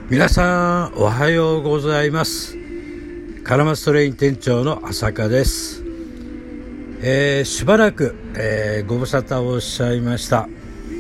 皆さんおはようございます。カラマストレイン店長の浅香です。しばらく、ご無沙汰をおっしゃいました。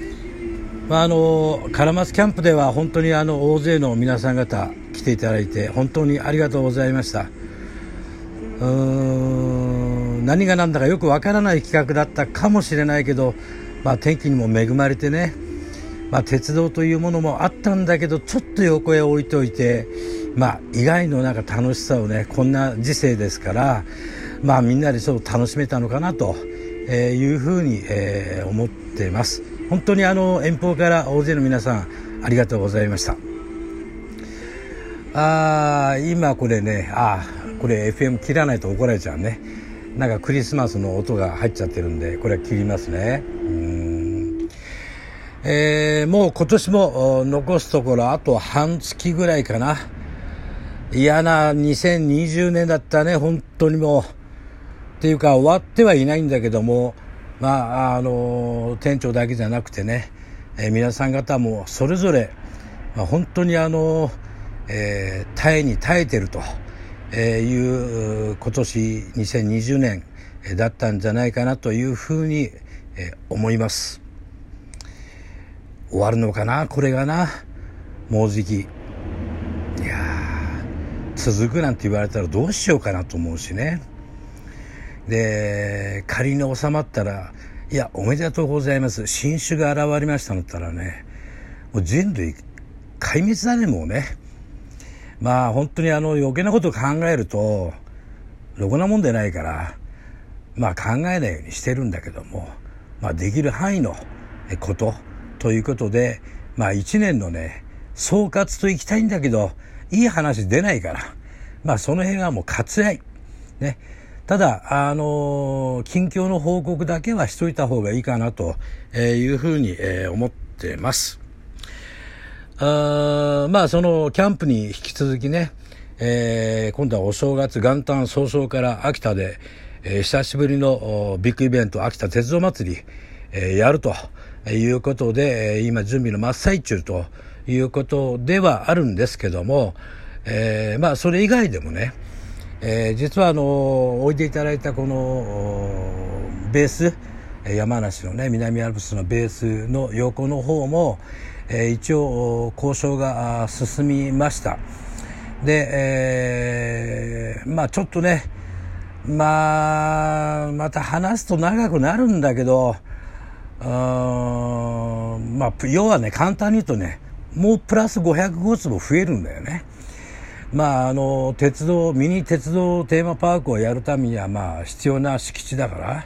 カラマスキャンプでは本当に大勢の皆さん方来ていただいて本当にありがとうございました。何が何だかよくわからない企画だったかもしれないけど、天気にも恵まれてね、鉄道というものもあったんだけどちょっと横へ置いといて、意外の楽しさをね、こんな時世ですから、みんなでちょっと楽しめたのかなというふうに、思っています。本当に遠方から大勢の皆さんありがとうございました。今これね、これ FM 切らないと怒られちゃうね。クリスマスの音が入っちゃってるんでこれは切りますね。もう今年も残すところあと半月ぐらいかな。嫌な2020年だったね、本当にもう。っていうか終わってはいないんだけども、店長だけじゃなくてね、皆さん方もそれぞれ、本当に耐えに耐えてるという今年2020年だったんじゃないかなというふうに思います。終わるのかな、これがな、もうじき。いや続くなんて言われたらどうしようかなと思うしね。で仮に収まったら、いやおめでとうございます、新種が現れましたのったらね、もう人類壊滅だね、もうね。本当に余計なことを考えるとろくなもんでないから、考えないようにしてるんだけども、できる範囲のことということで、一年のね総括といきたいんだけどいい話出ないから、その辺はもう割愛ね。ただ近況の報告だけはしといた方がいいかなというふうに思ってます。そのキャンプに引き続きね、今度はお正月元旦早々から秋田で、久しぶりのビッグイベント秋田鉄道祭り、やるということで、今準備の真っ最中ということではあるんですけども、それ以外でもね、実はおいでいただいたこのベース、山梨のね南アルプスのベースの横の方も、一応交渉が進みました。で、ちょっとね、また話すと長くなるんだけど、要はね、簡単に言うとね、もうプラス505坪増えるんだよね。鉄道ミニ鉄道テーマパークをやるためには必要な敷地だから、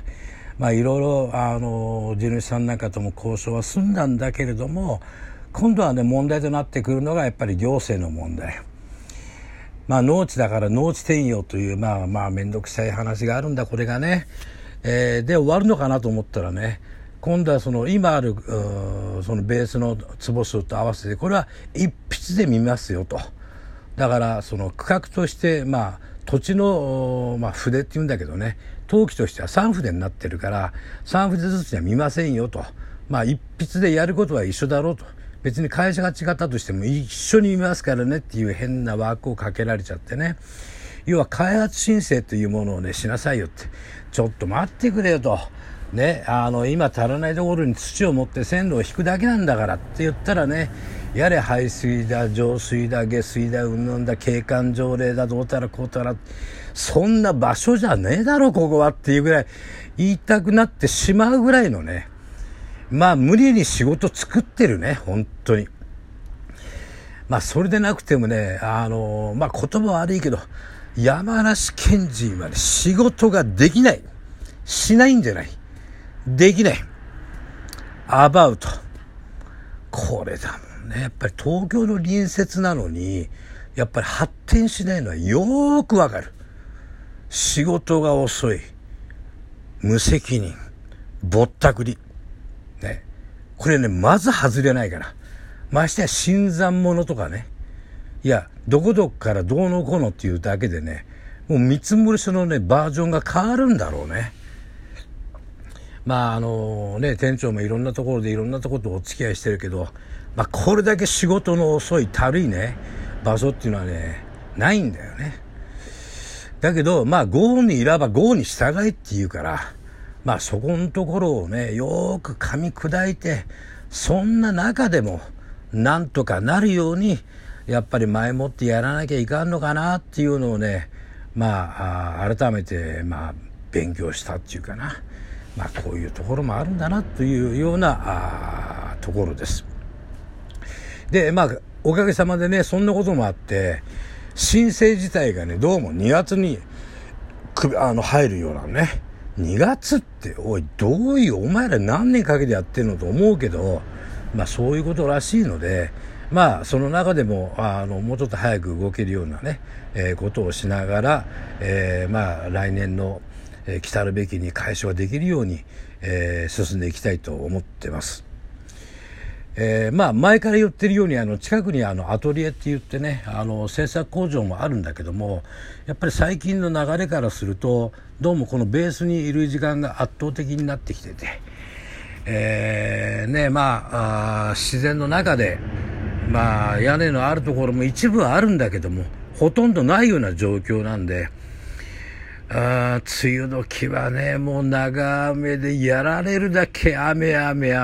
いろいろ地主さんなんかとも交渉は済んだんだけれども、今度はね問題となってくるのがやっぱり行政の問題。農地だから農地転用というめんどくさい話があるんだ、これがね。で終わるのかなと思ったらね、今度はその今あるそのベースの坪数と合わせてこれは一筆で見ますよと。だからその区画として土地の筆っていうんだけどね、登記としては3筆になってるから3筆ずつには見ませんよと。一筆でやることは一緒だろうと。別に会社が違ったとしても一緒に見ますからねっていう変な枠をかけられちゃってね。要は開発申請というものをねしなさいよって。ちょっと待ってくれよとね、今足らないところに土を持って線路を引くだけなんだからって言ったらね、やれ排水だ浄水だ下水だうんぬんだ景観条例だどうたらこうたら、そんな場所じゃねえだろここはっていうぐらい言いたくなってしまうぐらいのね、無理に仕事作ってるね、本当に。それでなくてもね、言葉悪いけど山梨県人はね仕事ができない、しないんじゃない、できない、アバウト、これだもんね。やっぱり東京の隣接なのにやっぱり発展しないのはよーくわかる。仕事が遅い、無責任、ぼったくりね、これねまず外れないから。ましてや新参者とかね、いやどこどこからどうのこうのっていうだけでね、もう見積書のねバージョンが変わるんだろうね。 店長もいろんなところでいろんなところとお付き合いしてるけど、これだけ仕事の遅いたるいね場所っていうのはねないんだよね。だけど郷にいらば郷に従いっていうから、そこのところをねよーく噛み砕いて、そんな中でもなんとかなるようにやっぱり前もってやらなきゃいかんのかなっていうのをね改めて勉強したっていうかな、こういうところもあるんだなというようなところです。でおかげさまでねそんなこともあって申請自体がねどうも2月に入るようなね。2月っておいどういうお前ら何年かけてやってるのと思うけど、そういうことらしいので、その中でももうちょっと早く動けるようなね、ことをしながら、来年の来たるべきに解消ができるように、進んでいきたいと思ってます。前から言ってるように近くにアトリエって言ってね制作工場もあるんだけども、やっぱり最近の流れからするとどうもこのベースにいる時間が圧倒的になってきてて、自然の中で屋根のあるところも一部はあるんだけどもほとんどないような状況なんで、梅雨時はねもう長雨でやられるだけ雨。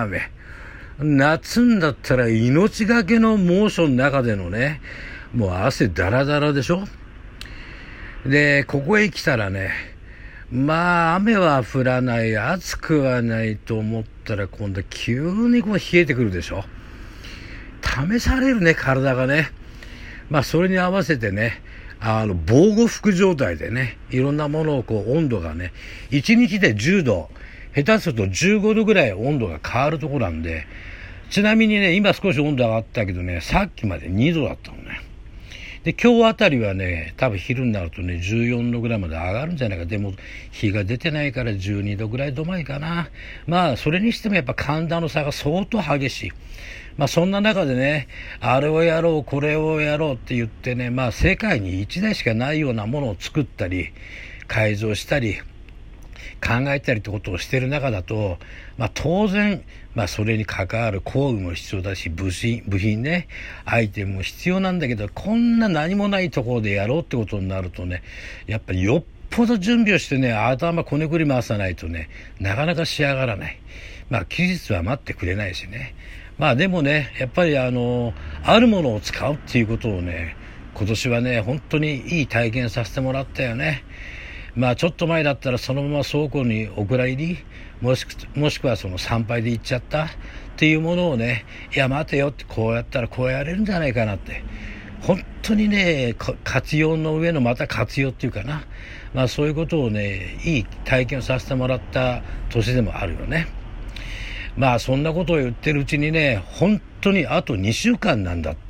夏んだったら命がけの猛暑の中でのねもう汗だらだらでしょ。でここへ来たらね雨は降らない暑くはないと思ったら今度急に冷えてくるでしょ。試されるね体がね。それに合わせてね防護服状態でねいろんなものを温度がね1日で10度下手すると15度ぐらい温度が変わるところなんで、ちなみにね今少し温度上がったけどねさっきまで2度だったのね。で今日あたりはね多分昼になるとね14度ぐらいまで上がるんじゃないか。でも日が出てないから12度ぐらい止まりかな。それにしてもやっぱ寒暖の差が相当激しい。そんな中でねあれをやろうこれをやろうって言ってね世界に1台しかないようなものを作ったり改造したり考えたりってことをしている中だと、当然、それに関わる工具も必要だし部品ねアイテムも必要なんだけど、こんな何もないところでやろうってことになるとねやっぱりよっぽど準備をしてね頭こねくり回さないとねなかなか仕上がらない。期日は待ってくれないしね。でもねやっぱりあるものを使うっていうことをね今年はね本当にいい体験させてもらったよね。ちょっと前だったらそのまま倉庫にお蔵入りもしくはその参拝で行っちゃったっていうものをねいや待てよってこうやったらこうやれるんじゃないかなって本当にね活用の上のまた活用っていうかな、そういうことをねいい体験をさせてもらった年でもあるよね。そんなことを言ってるうちにね本当にあと2週間なんだって。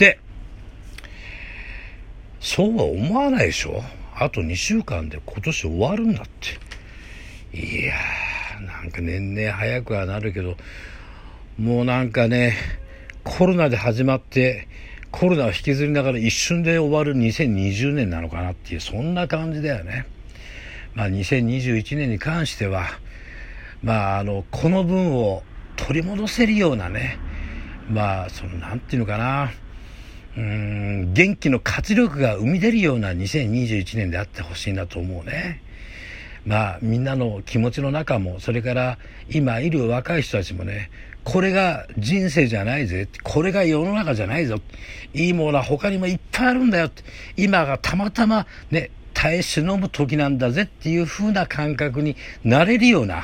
そうは思わないでしょ。あと2週間で今年終わるんだって。いやーなんか年々早くはなるけどもうなんかねコロナで始まってコロナを引きずりながら一瞬で終わる2020年なのかなっていうそんな感じだよね。2021年に関してはこの分を取り戻せるようなねなんていうのかな元気の活力が生み出るような2021年であってほしいなと思うね。みんなの気持ちの中もそれから今いる若い人たちもねこれが人生じゃないぜ、これが世の中じゃないぞ、いいものは他にもいっぱいあるんだよって、今がたまたまね耐え忍ぶ時なんだぜっていう風な感覚になれるような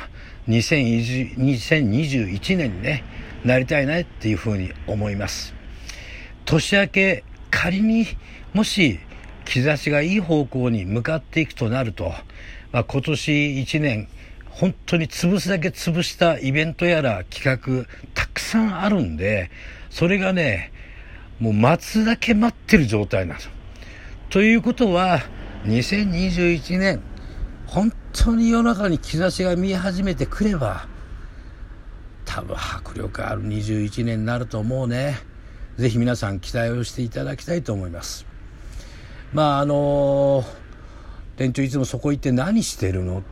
2021年にねなりたいなっていう風に思います。年明け仮にもし兆しがいい方向に向かっていくとなると、今年1年本当に潰すだけ潰したイベントやら企画たくさんあるんで、それがねもう待つだけ待ってる状態なんですよ。ということは2021年本当に世の中に兆しが見え始めてくれば多分迫力ある21年になると思うね。ぜひ皆さん期待をしていただきたいと思います。店長いつもそこ行って何してるのって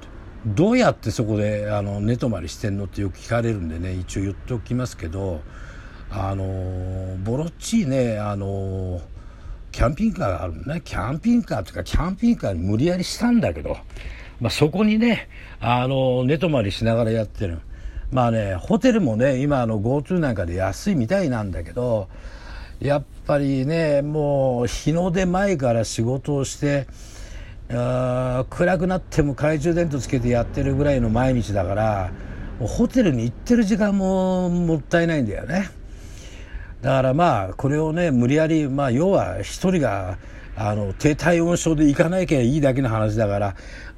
どうやってそこで寝泊まりしてんのってよく聞かれるんでね、一応言っておきますけど、ボロっちいねキャンピングカーがあるんだね。キャンピングカーとかキャンピングカーに無理やりしたんだけど、そこにね寝泊まりしながらやってる。ホテルもね今GoTo なんかで安いみたいなんだけど、やっぱりねもう日の出前から仕事をして暗くなっても懐中電灯つけてやってるぐらいの毎日だから、もうホテルに行ってる時間ももったいないんだよね。だからこれをね無理やり要は一人が低体温症で行かなきゃいいだけの話だから、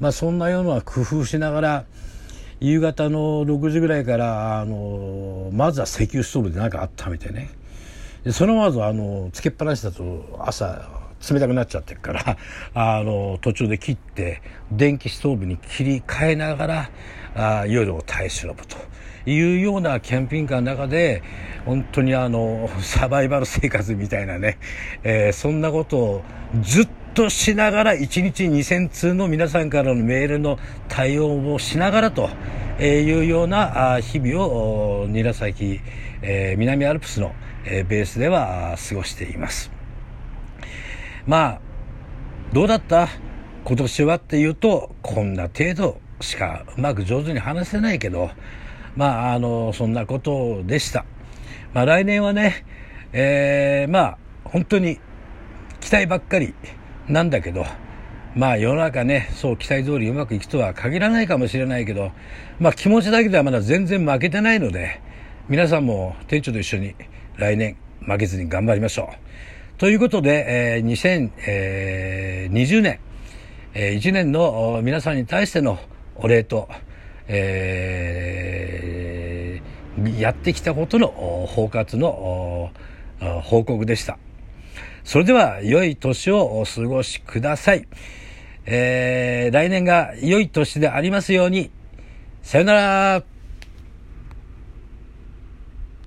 そんなような工夫しながら夕方の6時ぐらいからまずは石油ストーブでなんか温めてね、でそのまずつけっぱなしだと朝冷たくなっちゃってるから途中で切って電気ストーブに切り替えながら夜を耐え忍ぶというようなキャンピングカーの中で、本当にサバイバル生活みたいなね、そんなことをずっとしながら1日2000通の皆さんからのメールの対応をしながらというような日々を韮崎、南アルプスのベースでは過ごしています。どうだった今年はっていうと、こんな程度しかうまく上手に話せないけど、そんなことでした。来年はね、本当に期待ばっかりなんだけど、世の中ねそう期待通りうまくいくとは限らないかもしれないけど、気持ちだけではまだ全然負けてないので、皆さんも店長と一緒に来年負けずに頑張りましょうということで、2020年、1年の皆さんに対してのお礼と、やってきたことの包括の報告でした。それでは良い年をお過ごしください。来年が良い年でありますように。さよなら。